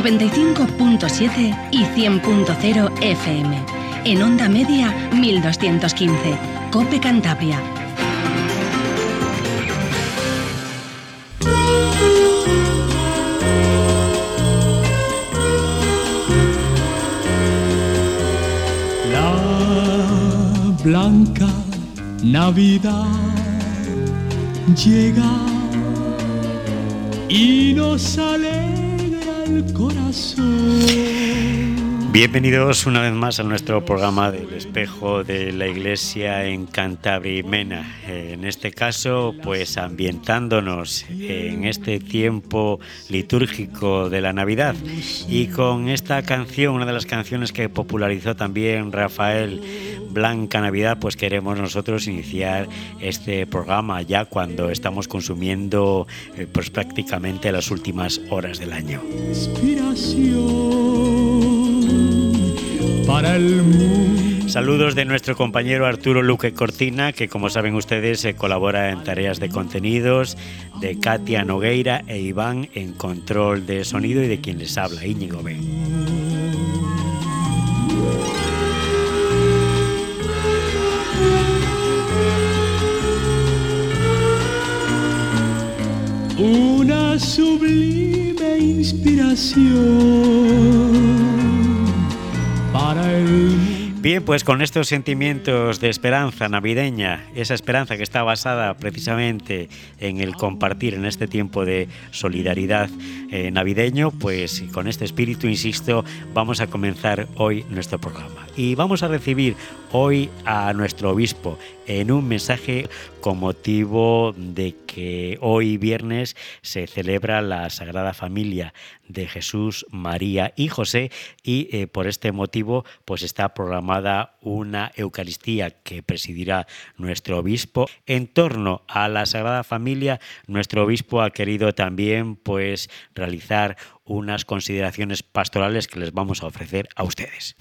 95.7 y 100.0 FM. En onda media 1215. COPE Cantabria. La blanca Navidad llega y nos alegra el corazón. Bienvenidos una vez más a nuestro programa del espejo de la Iglesia en Cantabria y Mena. En este caso, pues ambientándonos en este tiempo litúrgico de la Navidad. Y con esta canción, una de las canciones que popularizó también Rafael, Blanca Navidad, pues queremos nosotros iniciar este programa ya cuando estamos consumiendo pues prácticamente las últimas horas del año. Para el mundo. Saludos de nuestro compañero Arturo Luque Cortina, que como saben ustedes colabora en tareas de contenidos, de Katia Nogueira e Iván en control de sonido y de quien les habla, Íñigo B. Una sublime inspiración para el... Bien, pues con estos sentimientos de esperanza navideña, esa esperanza que está basada precisamente en el compartir en este tiempo de solidaridad navideño, pues con este espíritu, insisto, vamos a comenzar hoy nuestro programa. Y vamos a recibir hoy a nuestro obispo en un mensaje con motivo de que hoy viernes se celebra la Sagrada Familia de Jesús, María y José y por este motivo pues está programada una Eucaristía que presidirá nuestro obispo. En torno a la Sagrada Familia, nuestro obispo ha querido también pues realizar unas consideraciones pastorales que les vamos a ofrecer a ustedes.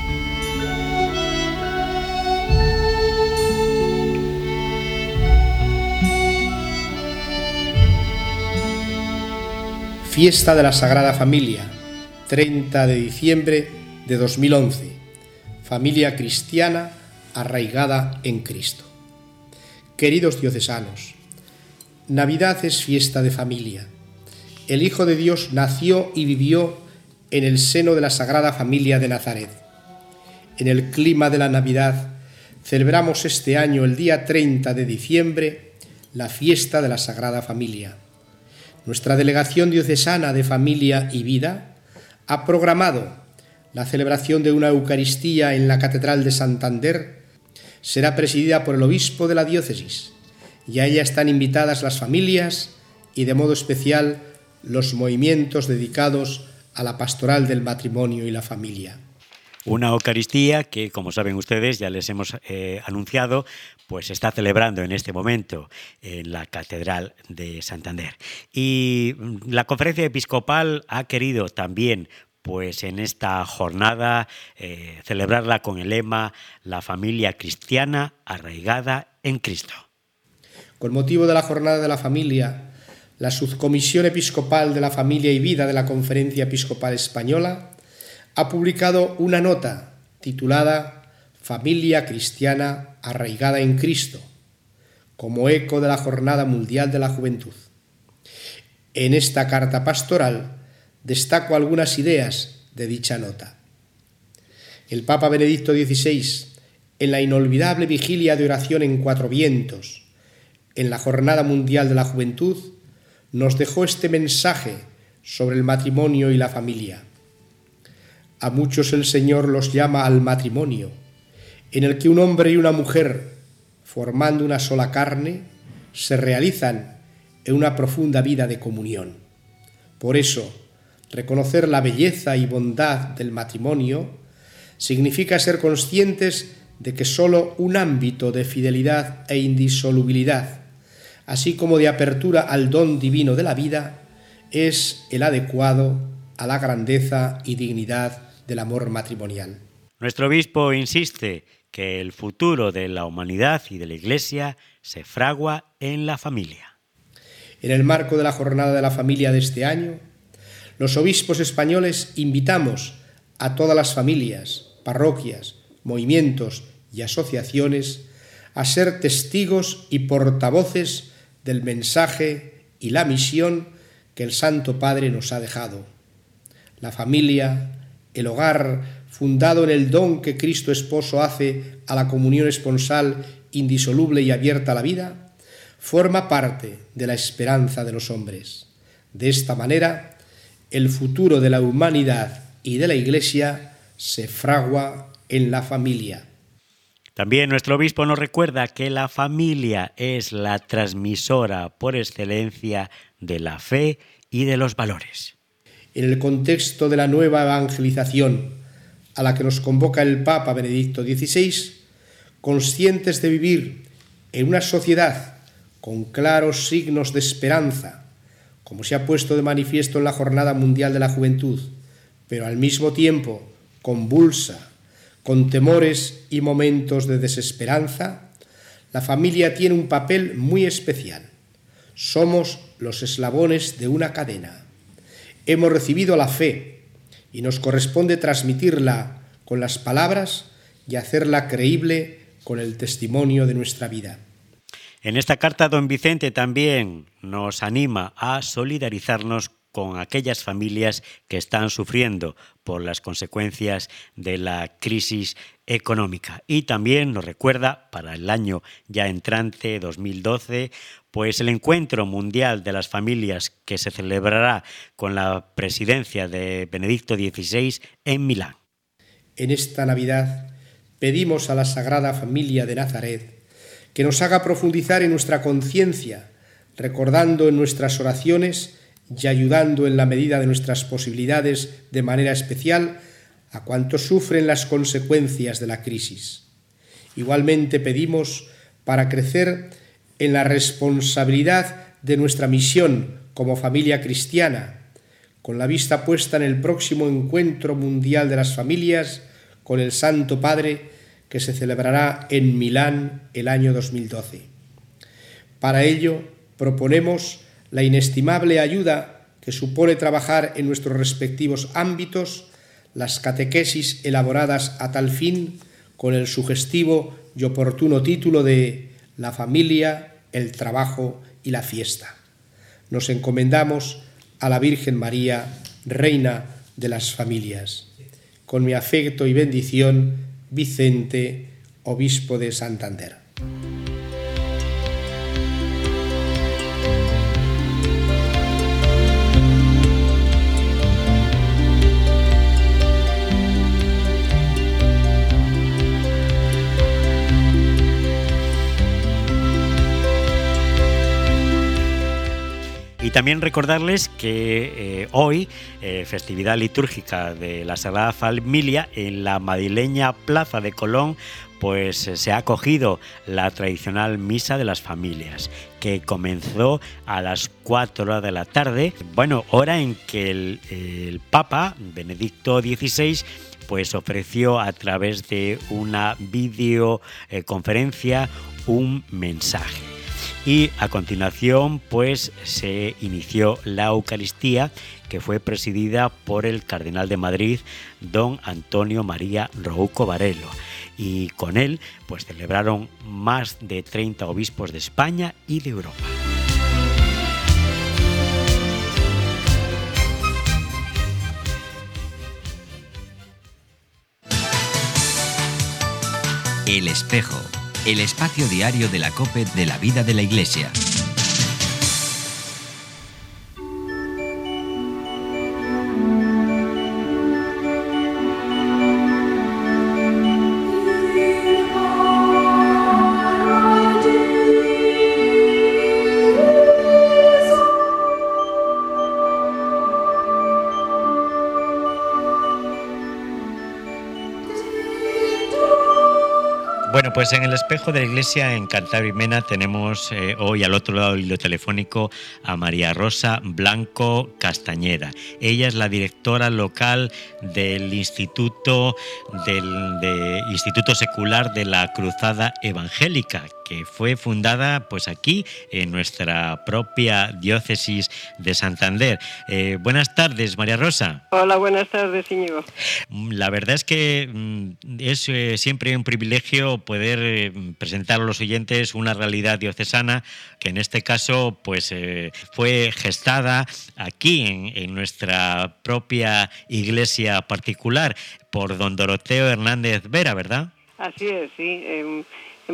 Fiesta de la Sagrada Familia, 30 de diciembre de 2011. Familia cristiana arraigada en Cristo. Queridos diocesanos, Navidad es fiesta de familia. El Hijo de Dios nació y vivió en el seno de la Sagrada Familia de Nazaret. En el clima de la Navidad celebramos este año, el día 30 de diciembre, la fiesta de la Sagrada Familia. Nuestra Delegación Diocesana de Familia y Vida ha programado la celebración de una Eucaristía en la Catedral de Santander. Será presidida por el obispo de la diócesis y a ella están invitadas las familias y de modo especial los movimientos dedicados a la pastoral del matrimonio y la familia. Una Eucaristía que, como saben ustedes, ya les hemos anunciado, pues se está celebrando en este momento en la Catedral de Santander. Y la Conferencia Episcopal ha querido también, pues en esta jornada, celebrarla con el lema «La familia cristiana arraigada en Cristo». Con motivo de la Jornada de la Familia, la Subcomisión Episcopal de la Familia y Vida de la Conferencia Episcopal Española ha publicado una nota titulada Familia cristiana arraigada en Cristo, como eco de la Jornada Mundial de la Juventud. En esta carta pastoral destaco algunas ideas de dicha nota. El Papa Benedicto XVI, en la inolvidable vigilia de oración en Cuatro Vientos, en la Jornada Mundial de la Juventud, nos dejó este mensaje sobre el matrimonio y la familia. A muchos el Señor los llama al matrimonio, en el que un hombre y una mujer, formando una sola carne, se realizan en una profunda vida de comunión. Por eso, reconocer la belleza y bondad del matrimonio significa ser conscientes de que solo un ámbito de fidelidad e indisolubilidad, así como de apertura al don divino de la vida, es el adecuado a la grandeza y dignidad del amor matrimonial. Nuestro obispo insiste que el futuro de la humanidad y de la Iglesia se fragua en la familia. En el marco de la Jornada de la Familia de este año, los obispos españoles invitamos a todas las familias, parroquias, movimientos y asociaciones a ser testigos y portavoces del mensaje y la misión que el Santo Padre nos ha dejado. La familia, el hogar, fundado en el don que Cristo Esposo hace a la comunión esponsal indisoluble y abierta a la vida, forma parte de la esperanza de los hombres. De esta manera, el futuro de la humanidad y de la Iglesia se fragua en la familia. También nuestro obispo nos recuerda que la familia es la transmisora por excelencia de la fe y de los valores. En el contexto de la nueva evangelización a la que nos convoca el Papa Benedicto XVI, conscientes de vivir en una sociedad con claros signos de esperanza, como se ha puesto de manifiesto en la Jornada Mundial de la Juventud, pero al mismo tiempo convulsa, con temores y momentos de desesperanza, la familia tiene un papel muy especial. Somos los eslabones de una cadena. Hemos recibido la fe y nos corresponde transmitirla con las palabras y hacerla creíble con el testimonio de nuestra vida. En esta carta, don Vicente también nos anima a solidarizarnos con aquellas familias que están sufriendo por las consecuencias de la crisis económica. Y también nos recuerda, para el año ya entrante, 2012, pues el Encuentro Mundial de las Familias que se celebrará con la presidencia de Benedicto XVI en Milán. En esta Navidad pedimos a la Sagrada Familia de Nazaret que nos haga profundizar en nuestra conciencia, recordando en nuestras oraciones y ayudando en la medida de nuestras posibilidades de manera especial a cuantos sufren las consecuencias de la crisis. Igualmente pedimos para crecer en la responsabilidad de nuestra misión como familia cristiana, con la vista puesta en el próximo Encuentro Mundial de las Familias con el Santo Padre que se celebrará en Milán el año 2012. Para ello proponemos la inestimable ayuda que supone trabajar en nuestros respectivos ámbitos las catequesis elaboradas a tal fin con el sugestivo y oportuno título de La familia, el trabajo y la fiesta. Nos encomendamos a la Virgen María, Reina de las Familias. Con mi afecto y bendición, Vicente, Obispo de Santander. Y también recordarles que hoy, festividad litúrgica de la Sagrada Familia, en la madrileña Plaza de Colón, pues se ha acogido la tradicional Misa de las Familias, que comenzó a las 4 horas de la tarde, hora en que el Papa Benedicto XVI pues ofreció a través de una videoconferencia un mensaje. Y a continuación pues se inició la Eucaristía, que fue presidida por el cardenal de Madrid, don Antonio María Rouco Varelo. Y con él pues celebraron más de 30 obispos de España y de Europa. El Espejo, el espacio diario de la COPE de la vida de la Iglesia. Bueno, pues en el Espejo de la Iglesia en Cantabria y Mena tenemos hoy al otro lado del hilo telefónico a María Rosa Blanco Castañeda. Ella es la directora local del Instituto Secular de la Cruzada Evangélica, que fue fundada pues aquí en nuestra propia diócesis de Santander. Buenas tardes, María Rosa. Hola, buenas tardes, Íñigo. La verdad es que es siempre un privilegio poder presentar a los oyentes una realidad diocesana que en este caso pues fue gestada aquí en nuestra propia iglesia particular por don Doroteo Hernández Vera, ¿verdad? Así es, sí. En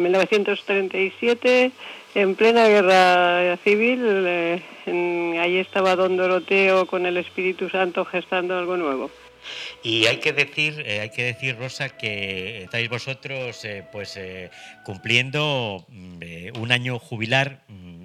1937, en plena guerra civil, ahí estaba don Doroteo con el Espíritu Santo gestando algo nuevo. Y hay que decir, Rosa, que estáis vosotros cumpliendo un año jubilar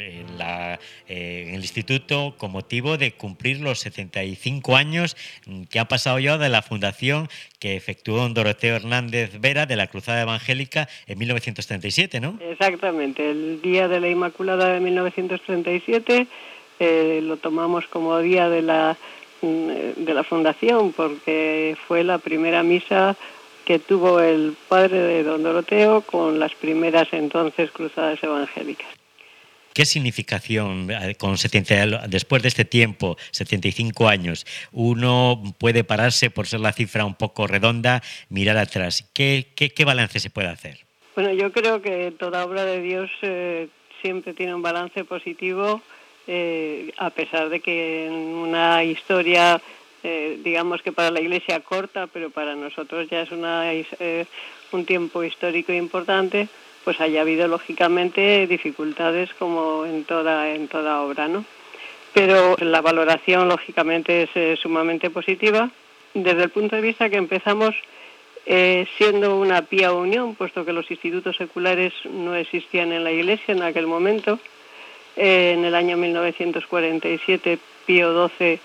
en el instituto con motivo de cumplir los 75 años que ha pasado ya de la fundación que efectuó don Doroteo Hernández Vera de la Cruzada Evangélica en 1937, ¿no? Exactamente, el Día de la Inmaculada de 1937 lo tomamos como día de la fundación, porque fue la primera misa que tuvo el padre de don Doroteo con las primeras entonces cruzadas evangélicas. ¿Qué significación, después de este tiempo, 75 años, uno puede pararse, por ser la cifra un poco redonda, mirar atrás? ¿Qué balance se puede hacer? Bueno, yo creo que toda obra de Dios siempre tiene un balance positivo, a pesar de que en una historia, digamos que para la Iglesia corta, pero para nosotros ya es un tiempo histórico importante, pues haya habido lógicamente dificultades como en toda obra, ¿no? Pero la valoración lógicamente es sumamente positiva, desde el punto de vista que empezamos siendo una pía unión, puesto que los institutos seculares no existían en la Iglesia en aquel momento. En el año 1947, Pío XII,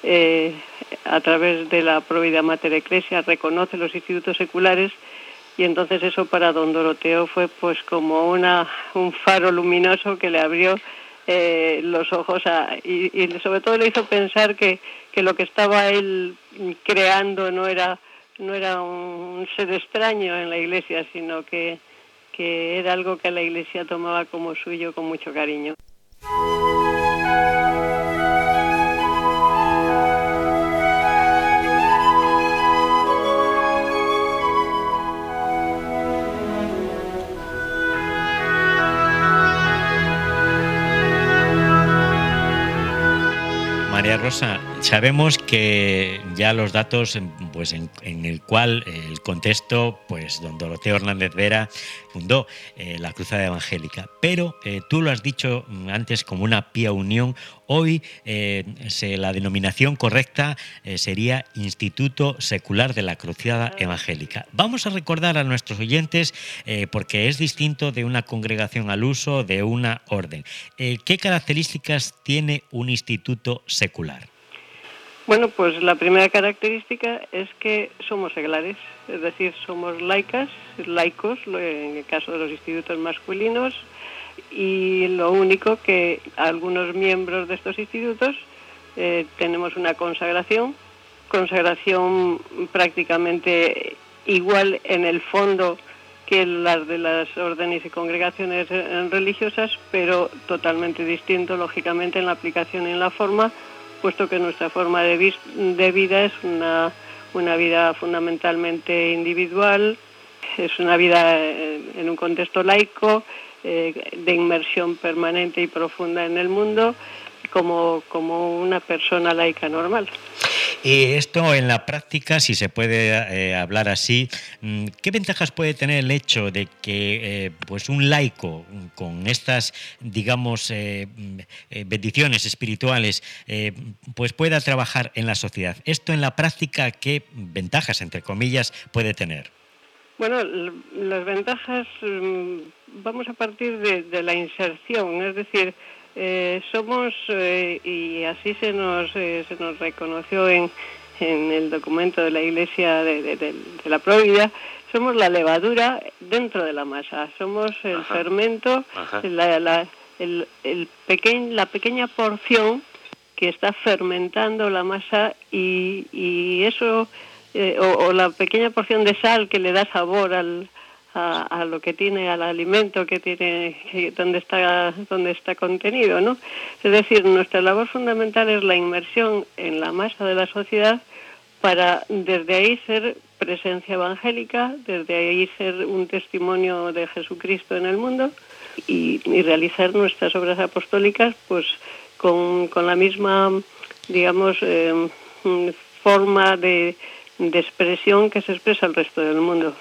a través de la Provida Mater Ecclesia, reconoce los institutos seculares, y entonces eso para don Doroteo fue pues como un faro luminoso que le abrió los ojos y sobre todo le hizo pensar que lo que estaba él creando no era un ser extraño en la Iglesia, sino que era algo que la Iglesia tomaba como suyo con mucho cariño. María Rosa, sabemos que ya los datos, pues en el cual el contexto, pues don Doroteo Hernández Vera fundó la Cruzada Evangélica, pero tú lo has dicho antes como una pía unión. Hoy la denominación correcta sería Instituto Secular de la Cruzada Evangélica. Vamos a recordar a nuestros oyentes, porque es distinto de una congregación al uso, de una orden. ¿Qué características tiene un instituto secular? Bueno, pues la primera característica es que somos seglares, es decir, somos laicos, en el caso de los institutos masculinos, y lo único que algunos miembros de estos institutos tenemos una consagración prácticamente igual en el fondo que las de las órdenes y congregaciones religiosas, pero totalmente distinto, lógicamente, en la aplicación y en la forma, puesto que nuestra forma de vida es una vida fundamentalmente individual, es una vida en un contexto laico, de inmersión permanente y profunda en el mundo, como una persona laica normal. Y esto en la práctica, si se puede hablar así, ¿qué ventajas puede tener el hecho de que pues un laico con estas, digamos, bendiciones espirituales, pues pueda trabajar en la sociedad? Esto en la práctica, ¿qué ventajas, entre comillas, puede tener? Bueno, las ventajas, vamos a partir de la inserción, es decir, somos, y así se nos reconoció en el documento de la Iglesia de la Provida, somos la levadura dentro de la masa, somos el fermento, la pequeña porción que está fermentando la masa, y eso, o la pequeña porción de sal que le da sabor al a lo que tiene, al alimento que tiene, donde está contenido, ¿no? Es decir, nuestra labor fundamental es la inmersión en la masa de la sociedad para desde ahí ser presencia evangélica, desde ahí ser un testimonio de Jesucristo en el mundo y realizar nuestras obras apostólicas pues con la misma, digamos, forma de expresión que se expresa el resto del mundo.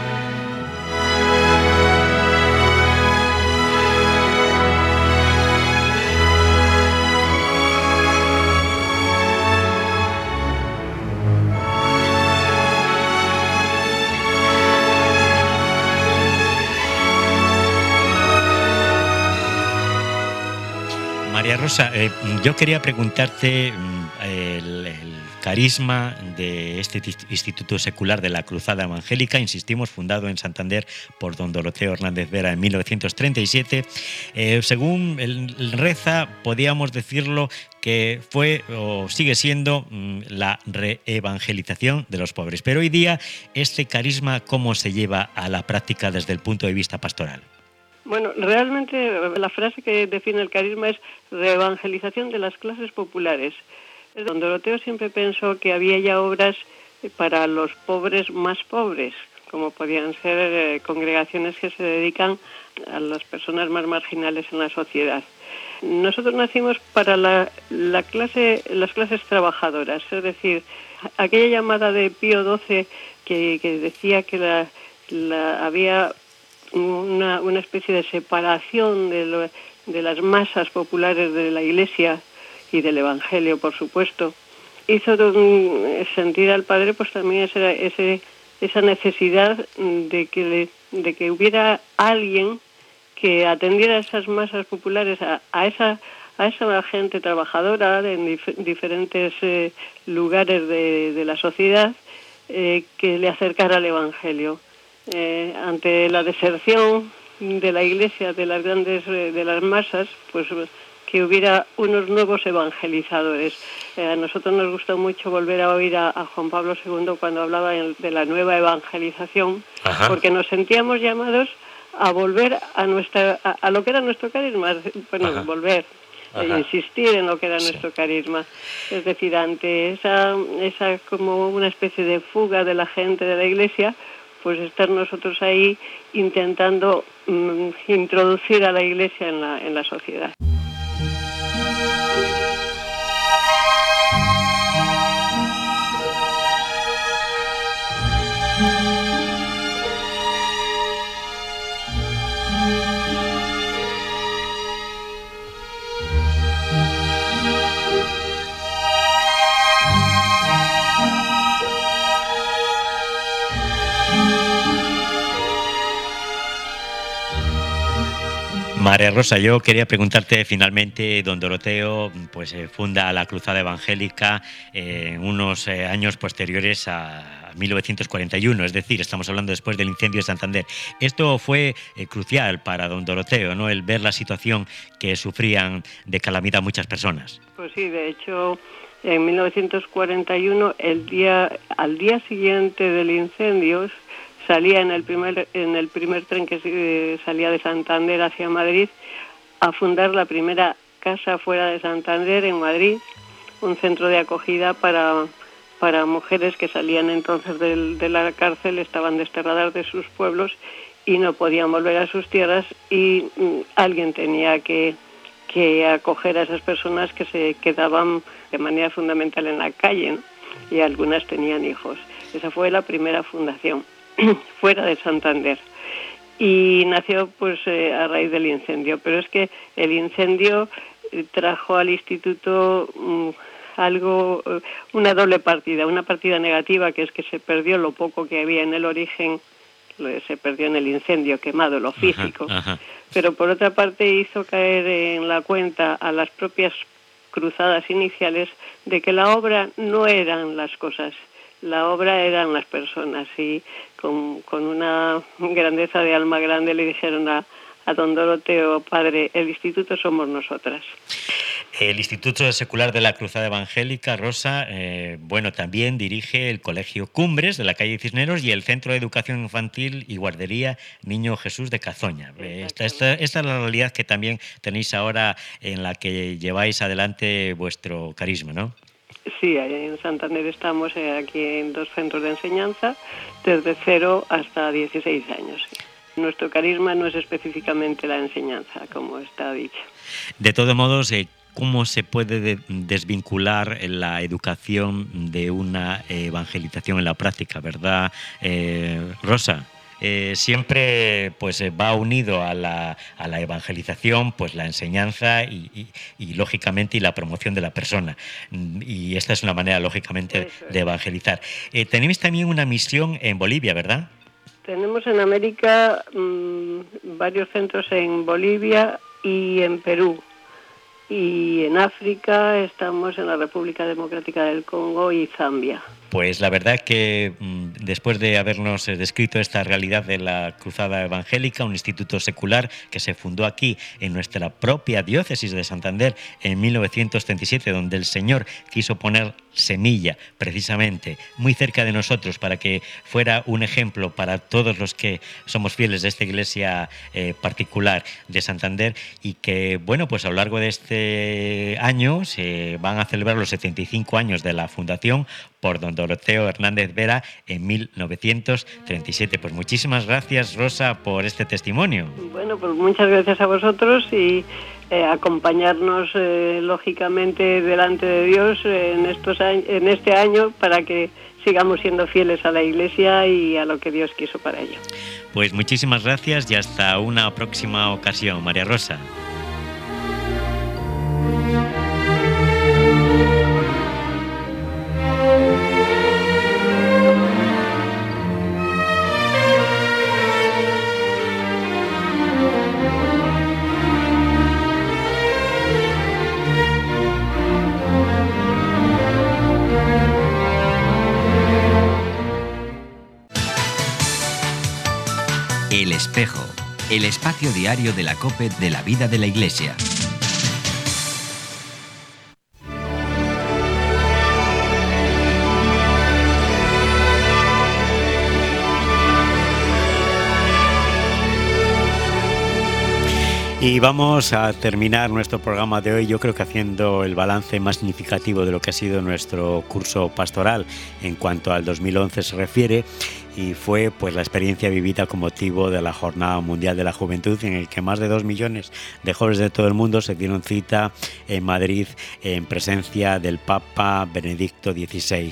María Rosa, yo quería preguntarte el carisma de este Instituto Secular de la Cruzada Evangélica, insistimos, fundado en Santander por don Doroteo Hernández Vera en 1937. Según el reza, podíamos decirlo que fue o sigue siendo la reevangelización de los pobres. Pero hoy día, este carisma, ¿cómo se lleva a la práctica desde el punto de vista pastoral? Bueno, realmente la frase que define el carisma es reevangelización de las clases populares. Don Doroteo siempre pensó que había ya obras para los pobres más pobres, como podían ser congregaciones que se dedican a las personas más marginales en la sociedad. Nosotros nacimos para las clases trabajadoras, es decir, aquella llamada de Pío XII que decía que había una especie de separación de las masas populares de la Iglesia y del Evangelio, por supuesto, hizo sentir al Padre pues también esa necesidad de que hubiera alguien que atendiera a esas masas populares, a esa gente trabajadora en diferentes lugares de la sociedad, que le acercara al Evangelio. Ante la deserción de la Iglesia, de las masas, pues que hubiera unos nuevos evangelizadores. A nosotros nos gustó mucho volver a oír a Juan Pablo II cuando hablaba de la nueva evangelización, Ajá. Porque nos sentíamos llamados a volver a lo que era nuestro carisma, bueno, Ajá. volver, insistir en lo que era nuestro carisma. Es decir, ante esa como una especie de fuga de la gente de la Iglesia, pues estar nosotros ahí intentando introducir a la Iglesia en la sociedad. María Rosa, yo quería preguntarte finalmente, don Doroteo pues funda la Cruzada Evangélica unos años posteriores a 1941, es decir, estamos hablando después del incendio de Santander. Esto fue crucial para don Doroteo, ¿no?, el ver la situación que sufrían de calamidad muchas personas. Pues sí, de hecho, en 1941, al día siguiente del incendio, salía en el primer tren que salía de Santander hacia Madrid a fundar la primera casa fuera de Santander en Madrid, un centro de acogida para mujeres que salían entonces de la cárcel, estaban desterradas de sus pueblos y no podían volver a sus tierras, y alguien tenía que acoger a esas personas que se quedaban de manera fundamental en la calle, ¿no? Y algunas tenían hijos. Esa fue la primera fundación fuera de Santander, y nació pues a raíz del incendio, pero es que el incendio trajo al instituto una doble partida, una partida negativa, que es que se perdió lo poco que había en el origen, se perdió en el incendio quemado, lo físico, ajá. Pero por otra parte hizo caer en la cuenta a las propias cruzadas iniciales de que la obra no eran las cosas, la obra eran las personas, y con una grandeza de alma grande le dijeron a don Doroteo: padre, el instituto somos nosotras. El Instituto Secular de la Cruzada Evangélica, Rosa, bueno, también dirige el Colegio Cumbres de la calle Cisneros y el Centro de Educación Infantil y Guardería Niño Jesús de Cazoña. Esta es la realidad que también tenéis ahora en la que lleváis adelante vuestro carisma, ¿no? Sí, en Santander estamos aquí en 2 centros de enseñanza, desde 0 hasta 16 años. Nuestro carisma no es específicamente la enseñanza, como está dicho. De todos modos, ¿cómo se puede desvincular la educación de una evangelización en la práctica, verdad, Rosa? Siempre pues va unido a la evangelización pues la enseñanza y lógicamente y la promoción de la persona, y esta es una manera lógicamente de evangelizar. Tenéis también una misión en Bolivia, ¿verdad? Tenemos en América varios centros en Bolivia y en Perú, y en África estamos en la República Democrática del Congo y Zambia. Pues la verdad que después de habernos descrito esta realidad de la Cruzada Evangélica, un instituto secular que se fundó aquí en nuestra propia diócesis de Santander en 1937, donde el Señor quiso poner semilla precisamente muy cerca de nosotros para que fuera un ejemplo para todos los que somos fieles de esta iglesia particular de Santander, y que bueno, pues a lo largo de este año se van a celebrar los 75 años de la fundación por don Doroteo Hernández Vera en 1937. Pues muchísimas gracias, Rosa, por este testimonio. Bueno, pues muchas gracias a vosotros y acompañarnos lógicamente delante de Dios en este año para que sigamos siendo fieles a la Iglesia y a lo que Dios quiso para ello. Pues muchísimas gracias y hasta una próxima ocasión, María Rosa. El Espejo, el espacio diario de la COPE de la vida de la Iglesia. Y vamos a terminar nuestro programa de hoy, yo creo que haciendo el balance más significativo de lo que ha sido nuestro curso pastoral en cuanto al 2011 se refiere, y fue pues la experiencia vivida con motivo de la Jornada Mundial de la Juventud, en el que más de 2 millones de jóvenes de todo el mundo se dieron cita en Madrid en presencia del Papa Benedicto XVI.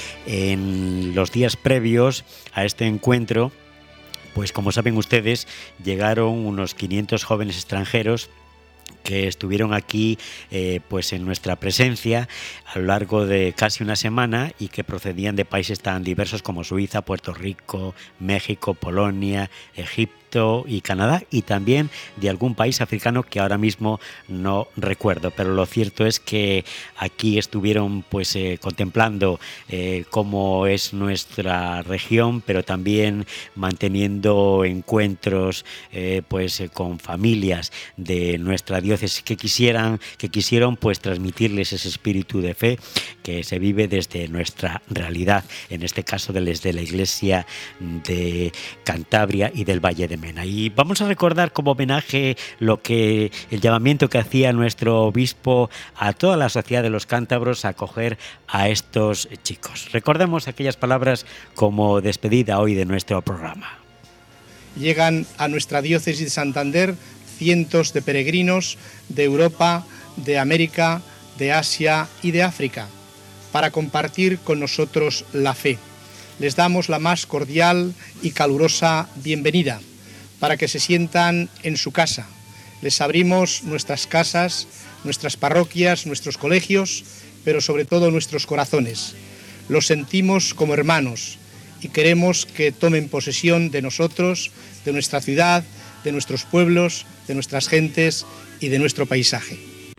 En los días previos a este encuentro, pues como saben ustedes, llegaron unos 500 jóvenes extranjeros que estuvieron aquí pues en nuestra presencia a lo largo de casi una semana, y que procedían de países tan diversos como Suiza, Puerto Rico, México, Polonia, Egipto y Canadá, y también de algún país africano que ahora mismo no recuerdo, pero lo cierto es que aquí estuvieron pues contemplando cómo es nuestra región, pero también manteniendo encuentros con familias de nuestra diócesis que quisieron pues transmitirles ese espíritu de fe que se vive desde nuestra realidad, en este caso desde la Iglesia de Cantabria y del Valle de Mena. Y vamos a recordar como homenaje el llamamiento que hacía nuestro obispo a toda la sociedad de los cántabros a acoger a estos chicos. Recordemos aquellas palabras como despedida hoy de nuestro programa. Llegan a nuestra diócesis de Santander cientos de peregrinos de Europa, de América, de Asia y de África para compartir con nosotros la fe. Les damos la más cordial y calurosa bienvenida para que se sientan en su casa. Les abrimos nuestras casas, nuestras parroquias, nuestros colegios, pero sobre todo nuestros corazones. Los sentimos como hermanos y queremos que tomen posesión de nosotros, de nuestra ciudad, de nuestros pueblos, de nuestras gentes y de nuestro paisaje.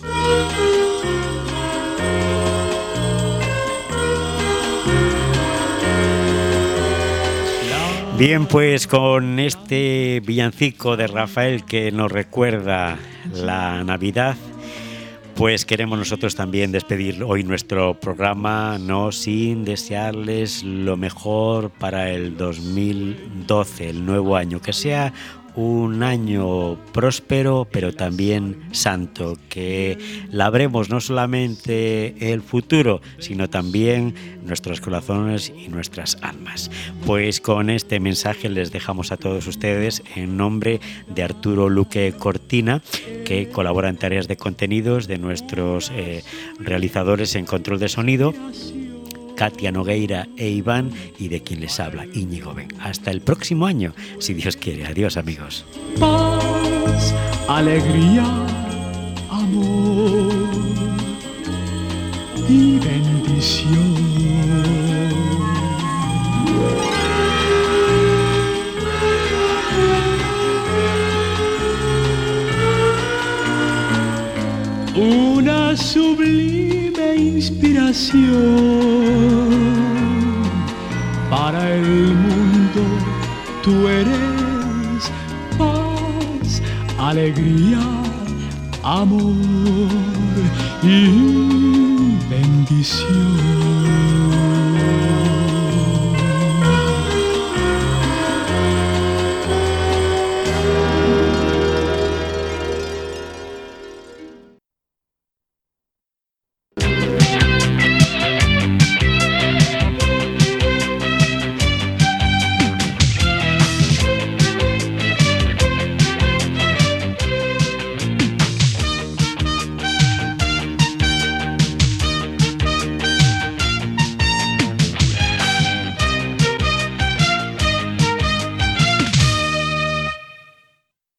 Bien, pues con este villancico de Rafael que nos recuerda la Navidad, Pues queremos nosotros también despedir hoy nuestro programa, no sin desearles lo mejor para el 2012, el nuevo año, que sea un año próspero, pero también santo, que labremos no solamente el futuro, sino también nuestros corazones y nuestras almas. Pues con este mensaje les dejamos a todos ustedes en nombre de Arturo Luque Cortina, que colabora en tareas de contenidos, de nuestros realizadores en control de sonido, Katia Nogueira e Iván, y de quien les habla, Íñigo Ben. Hasta el próximo año, si Dios quiere. Adiós, amigos. Paz, alegría, amor y bendición. Una sublime inspiración para el mundo. Tú eres paz, alegría, amor y bendición.